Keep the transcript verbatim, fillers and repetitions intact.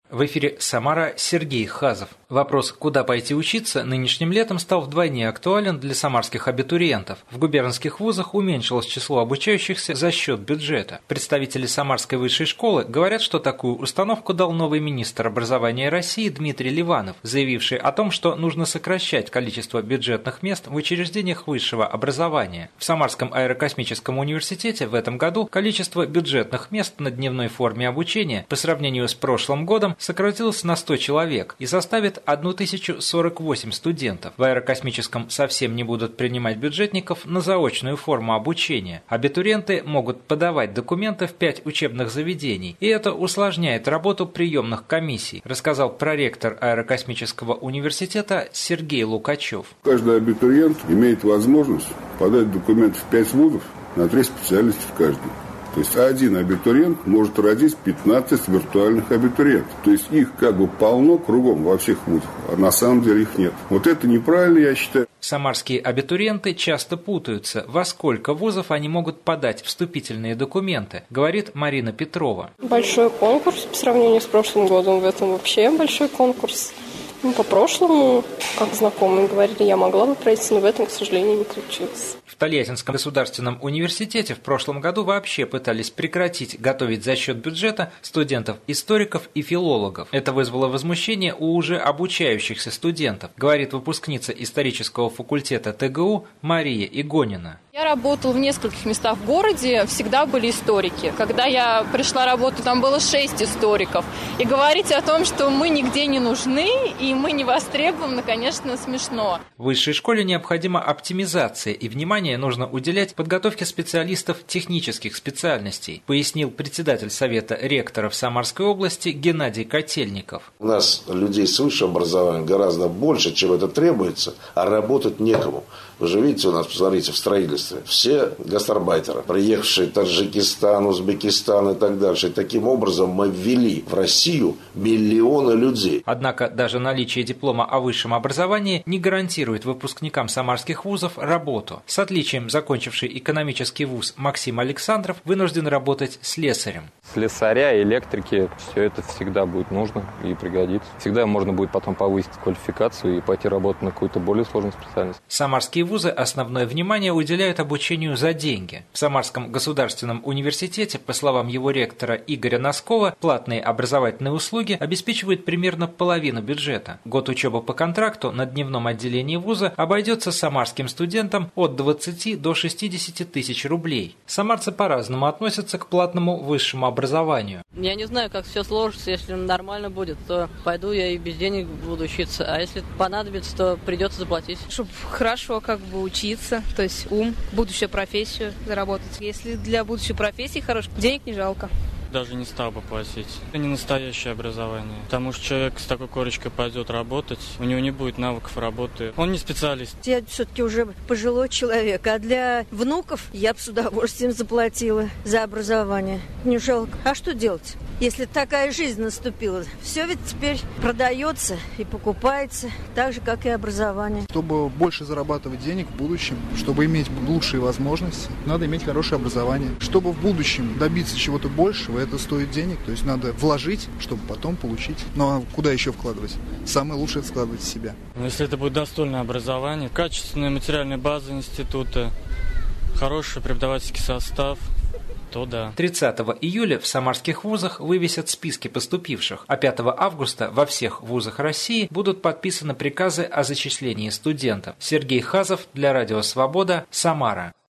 В эфире «Самара», Сергей Хазов. Вопрос, куда пойти учиться, нынешним летом стал вдвойне актуален для самарских абитуриентов. В губернских вузах уменьшилось число обучающихся за счет бюджета. Представители Самарской высшей школы говорят, что такую установку дал новый министр образования России Дмитрий Ливанов, заявивший о том, что нужно сокращать количество бюджетных мест в учреждениях высшего образования. В Самарском аэрокосмическом университете в этом году количество бюджетных мест на дневной форме обучения по сравнению с прошлым годом сократилось на сто человек и составит тысячу сорок восемь студентов. В аэрокосмическом совсем не будут принимать бюджетников на заочную форму обучения. Абитуриенты могут подавать документы в пять учебных заведений, и это усложняет работу приемных комиссий, рассказал проректор аэрокосмического университета Сергей Лукачев. Каждый абитуриент имеет возможность подать документы в пять вузов на три специальности в каждом. То есть один абитуриент может родить пятнадцать виртуальных абитуриентов. То есть их как бы полно кругом во всех вузах, а на самом деле их нет. Вот это неправильно, я считаю. Самарские абитуриенты часто путаются, во сколько вузов они могут подать вступительные документы, говорит Марина Петрова. Большой конкурс по сравнению с прошлым годом, в этом вообще большой конкурс. Ну, по прошлому, как знакомые говорили, я могла бы пройти, но в этом, к сожалению, не получилось. В Тольяттинском государственном университете в прошлом году вообще пытались прекратить готовить за счет бюджета студентов-историков и филологов. Это вызвало возмущение у уже обучающихся студентов, говорит выпускница исторического факультета ТГУ Мария Игонина. Я работала в нескольких местах в городе, всегда были историки. Когда я пришла работать, там было шесть историков. И говорить о том, что мы нигде не нужны и мы не востребованы, конечно, смешно. В высшей школе необходима оптимизация, и внимание нужно уделять подготовке специалистов технических специальностей, пояснил председатель Совета ректоров Самарской области Геннадий Котельников. У нас людей с высшим образованием гораздо больше, чем это требуется, а работать некому. Вы же видите, у нас, посмотрите, в строительстве все гастарбайтеры, приехавшие в Таджикистан, Узбекистан и так дальше. И таким образом мы ввели в Россию миллионы людей. Однако даже наличие диплома о высшем образовании не гарантирует выпускникам самарских вузов работу. С отличием закончивший экономический вуз Максим Александров вынужден работать слесарем. Слесаря, электрики, все это всегда будет нужно и пригодится. Всегда можно будет потом повысить квалификацию и пойти работать на какую-то более сложную специальность. Самарские вузы основное внимание уделяют обучению за деньги. В Самарском государственном университете, по словам его ректора Игоря Носкова, платные образовательные услуги обеспечивают примерно половину бюджета. Год учебы по контракту на дневном отделении вуза обойдется самарским студентам от двадцати до шестидесяти тысяч рублей. Самарцы по-разному относятся к платному высшему образованию. Я не знаю, как все сложится. Если нормально будет, то пойду я и без денег буду учиться. А если понадобится, то придется заплатить. Чтобы хорошо как бы учиться, то есть ум, будущую профессию заработать. Если для будущей профессии хорош, денег не жалко. Даже не стал бы платить. Это не настоящее образование. Потому что человек с такой корочкой пойдет работать, у него не будет навыков работы. Он не специалист. Я все-таки уже пожилой человек, а для внуков я бы с удовольствием заплатила за образование. Не жалко. А что делать, если такая жизнь наступила? Все ведь теперь продается и покупается, так же, как и образование. Чтобы больше зарабатывать денег в будущем, чтобы иметь лучшие возможности, надо иметь хорошее образование. Чтобы в будущем добиться чего-то большего, это стоит денег, то есть надо вложить, чтобы потом получить. Ну а куда еще вкладывать? Самое лучшее — это складывать в себя. Если это будет достойное образование, качественная материальная база института, хороший преподавательский состав, то да. тридцатого июля в самарских вузах вывесят списки поступивших, а пятого августа во всех вузах России будут подписаны приказы о зачислении студентов. Сергей Хазов для Радио Свобода, Самара.